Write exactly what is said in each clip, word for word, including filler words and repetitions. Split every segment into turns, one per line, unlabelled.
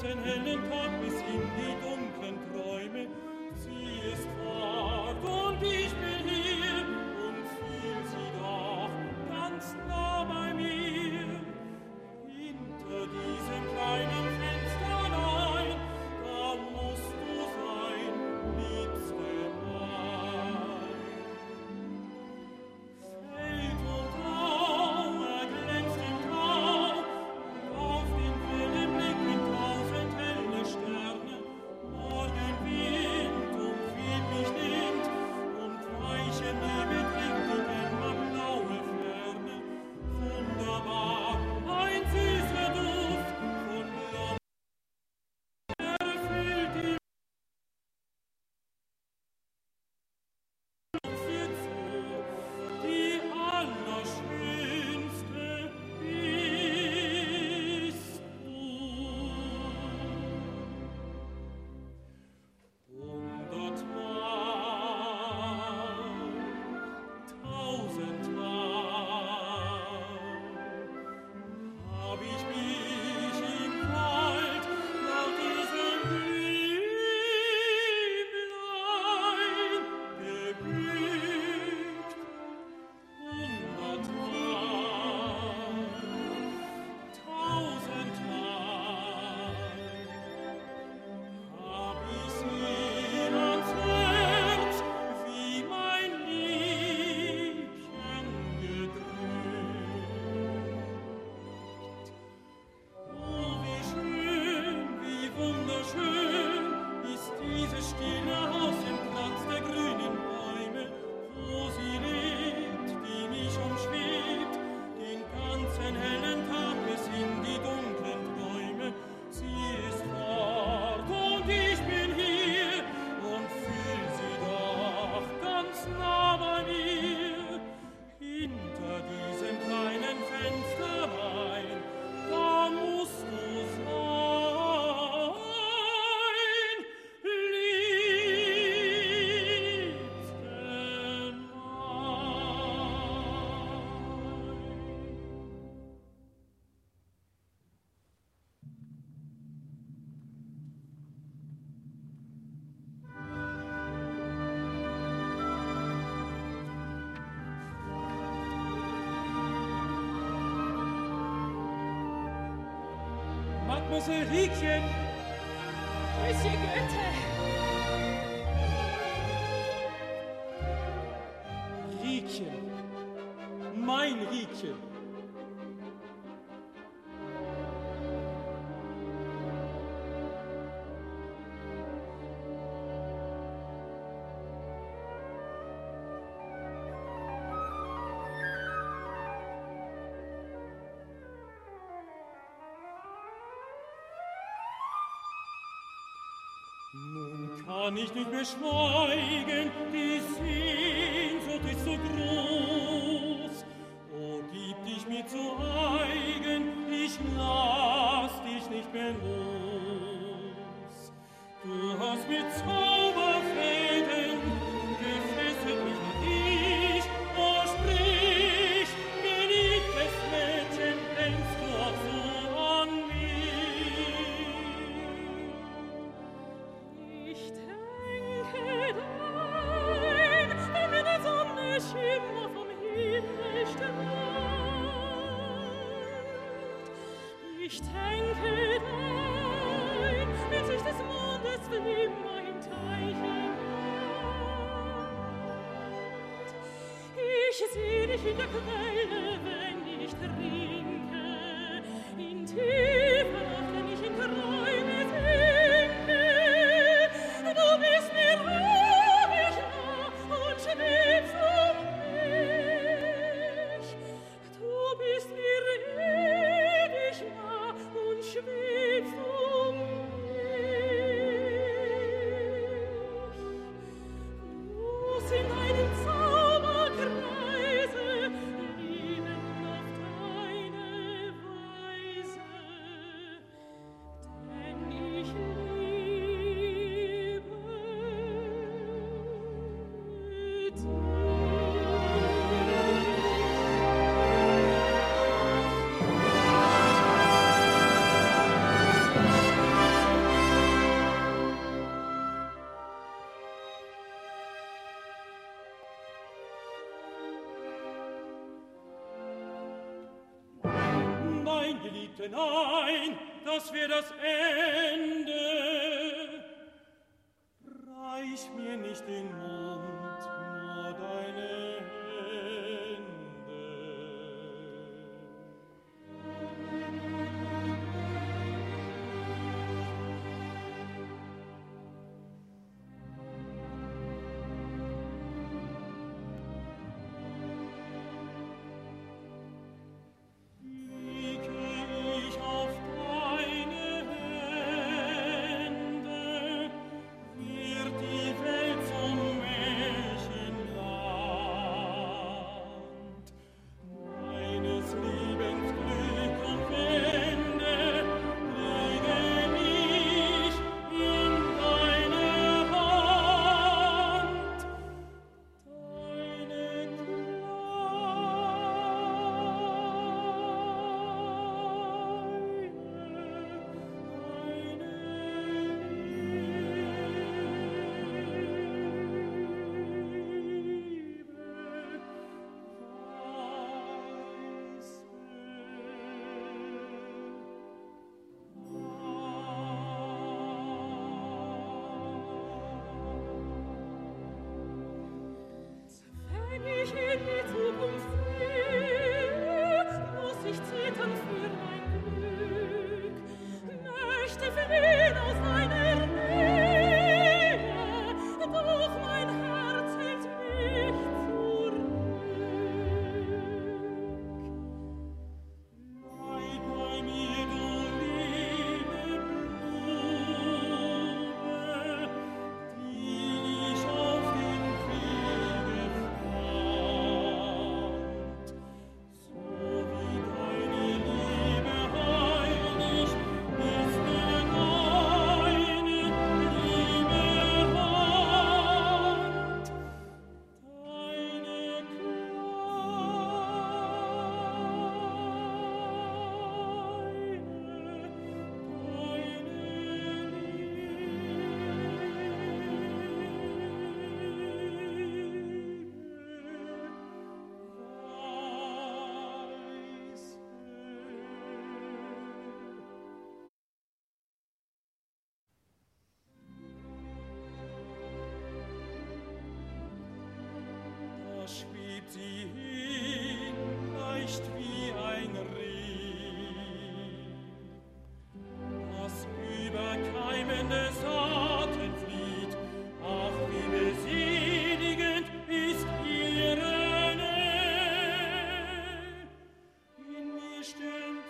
ganzen hellen Tag bis in die dunklen Träume. Sie ist fort und ich bin hier und fühl sie doch ganz nah bei mir. Hinter diesem kleinen Fensterlein, da musst du sein, liebste mein. Feld und Tau, er glänzt im Tau, und auf den Wellen blicken tausend helle Sterne. Morgenwind umweht mich lind, und weiche Nebel trägt die dämmerblaue Ferne. Wunderbar, ein süßer Duft von Blau erfüllt die Sitze, die allerschönste bist du. Hundertmal, tausendmal hab ich mich im Wald nach diesem Lieblein gebückt. Hundertmal, tausendmal hab ich sie ans Herz wie mein Liebchen gedrückt. Oh, wie schön, wie wunderschön ist dieses stille Haus im Platz der grünen Bäume, wo sie lebt, die mich umschwebt, den ganzen hellen Tag bis in die dunklen Träume. Sie ist fort und ich bin hier und fühl sie doch ganz nah bei mir. Hinter diesem kleinen Fensterlein, da musst du sein, liebste Mademoiselle Riekchen,
Monsieur Goethe,
Riekchen, mein Riekchen. Nun kann ich nicht mehr schweigen, die Sehnsucht ist so groß. Oh, gib dich mir zu eigen, ich lass dich nicht mehr los. Du hast mir Zauberfäden, gefesselt mich an dich. Oh, sprich, geliebtes Mädchen, denkst du auch so an mich?
ich denke dein, wenn der Sonne Schimmer vom Himmel strahlt. Ich denke dein, wenn sich des Mondes Flimmer im Teiche malt. Ich seh dich in der Quelle, wenn ich trinke, in tiefer Nacht, wenn ich in Träume sinke. Du bist mir ewig nah und schwebst um mich. Du bist mir ewig nah und schwebst um mich. Los in deinem Zauberkreise, lieb
bitte nein, das wär das Ende. Reich mir nicht den Mund, nur deine Hände. Sie hin, leicht wie ein Reh, das über keimende Saaten flieht. Ach, wie besinnigend ist ihre Nähe. In mir stimmt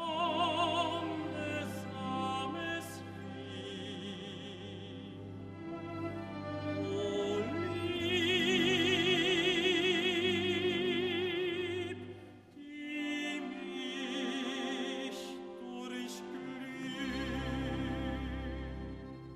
wonnesames Lied. O Lieb, die mich durchglüht.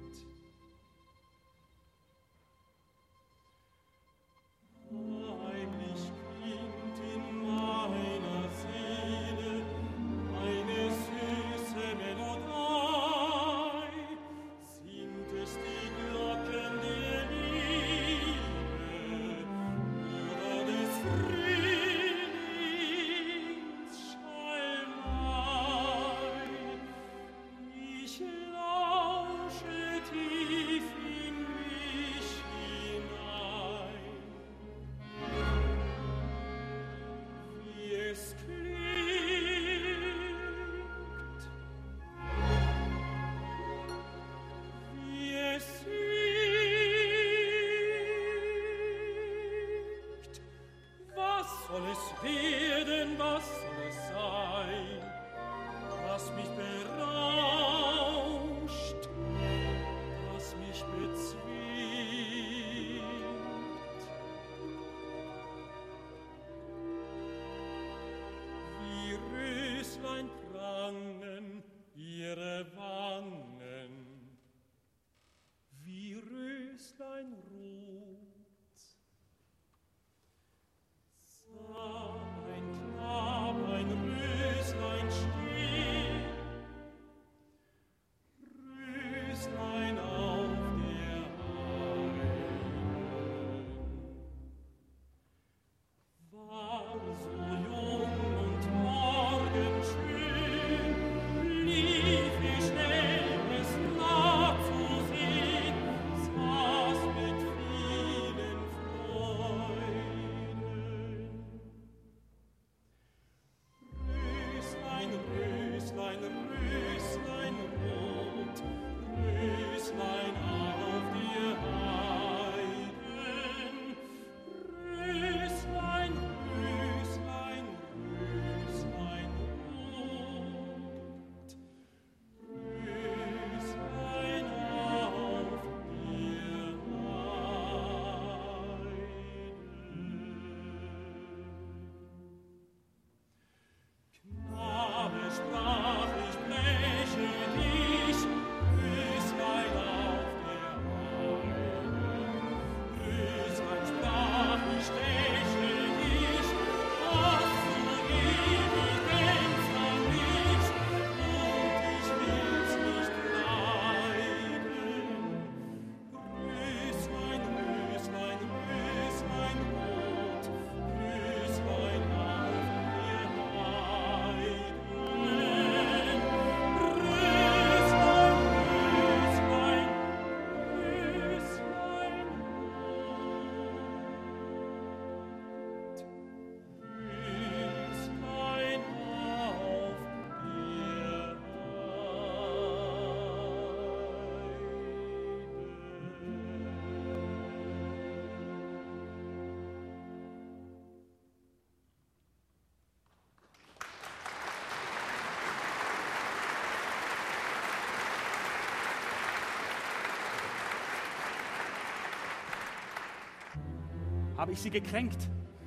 Habe ich Sie gekränkt?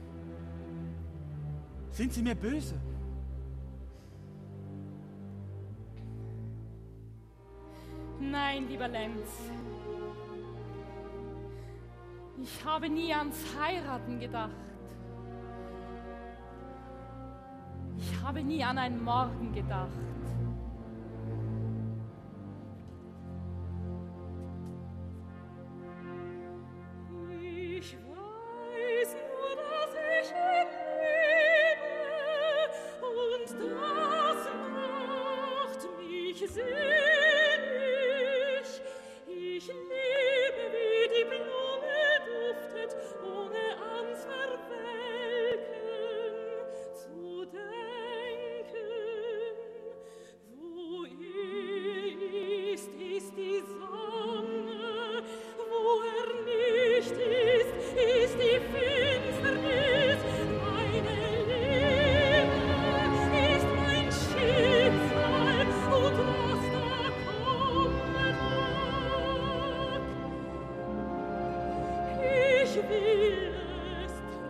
Sind Sie mir böse?
Nein, lieber Lenz. Ich habe nie ans Heiraten gedacht. Ich habe nie an einen Morgen gedacht. Ich weiß nur, dass ich lebe, und das macht mich selig. Ich lebe, wie die Blume duftet, ohne ans Verwelken zu denken. Wo er ist, ist die Sonne, wo er nicht ist, ist die Finsternis. Meine Liebe ist mein Schicksal, und was da kommen mag, ich will es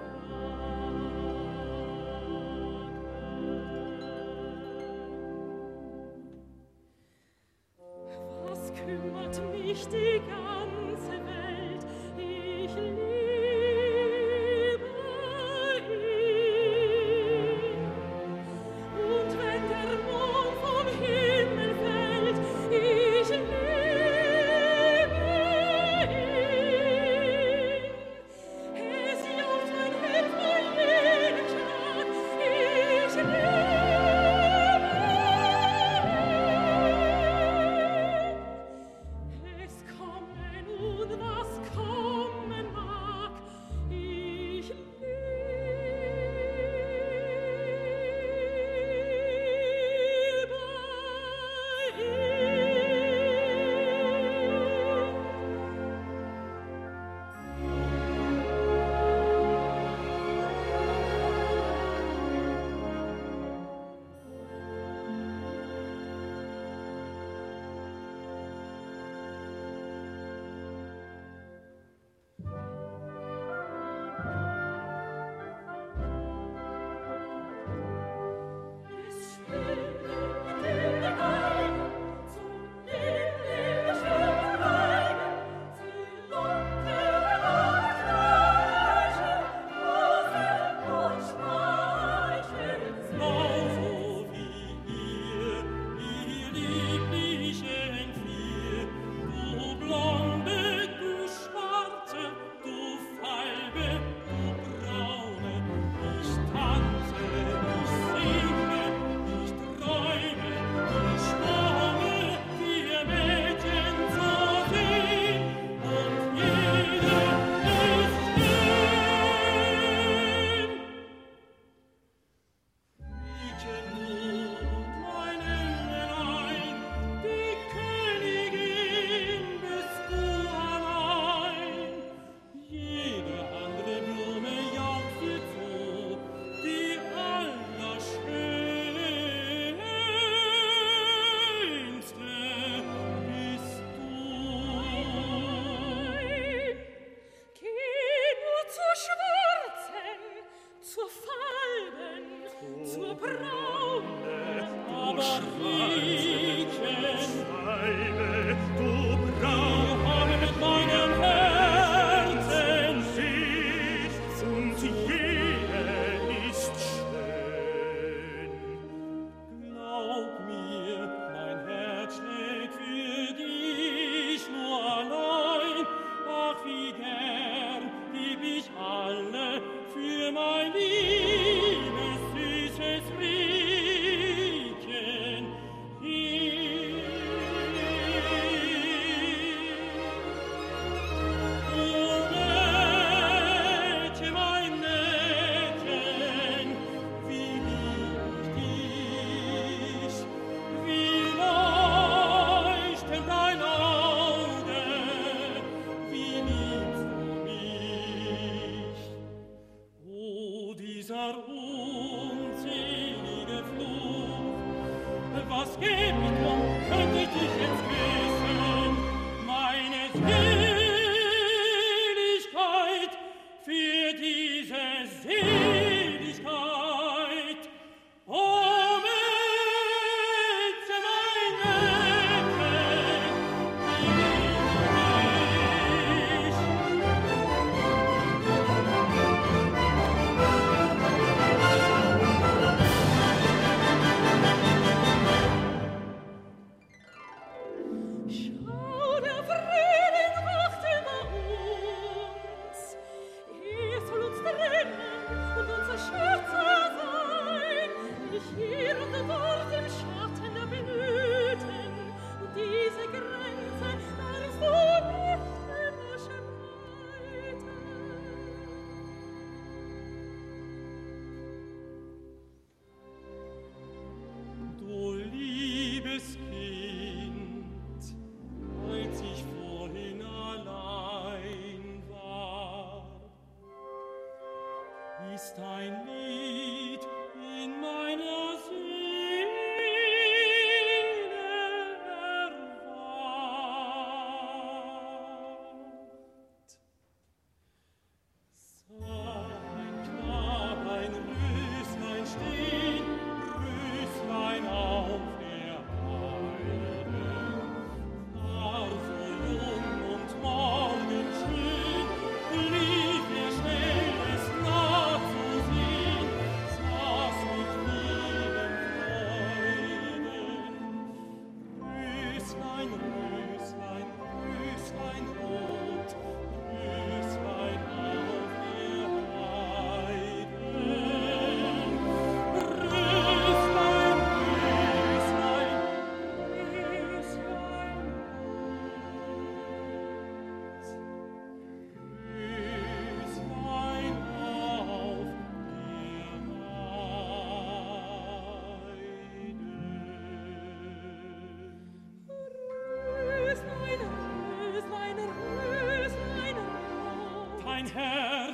tragen. Was kümmert mich die ganze Welt? Ich liebe ihn. Und wenn der Mond vom Himmel fällt, ich liebe ihn. Es jaucht mein Herz bei jedem Schlag, ich liebe ihn. Es komme nun, was kommen mag, ich liebe
Für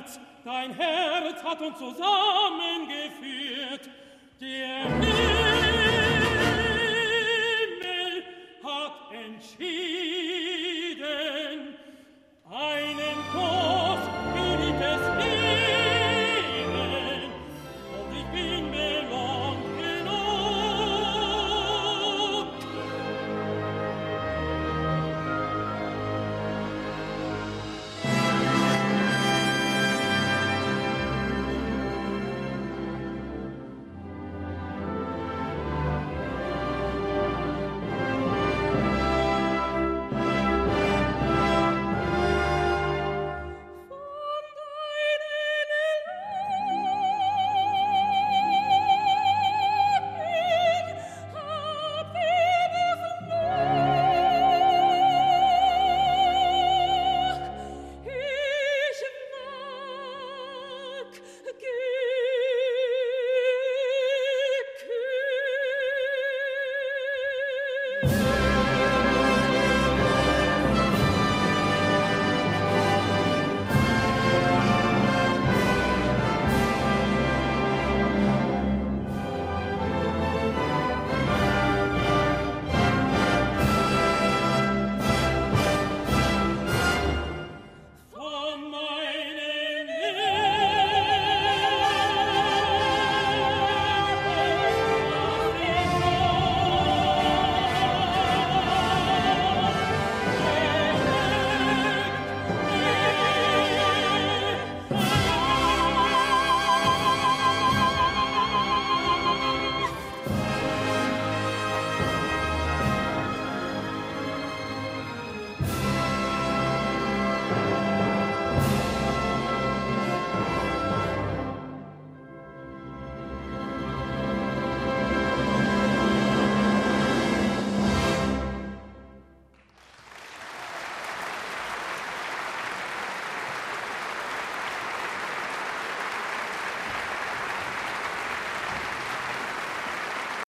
Herz, dein Herz hat uns zusammengeführt. Der Himmel hat entschieden,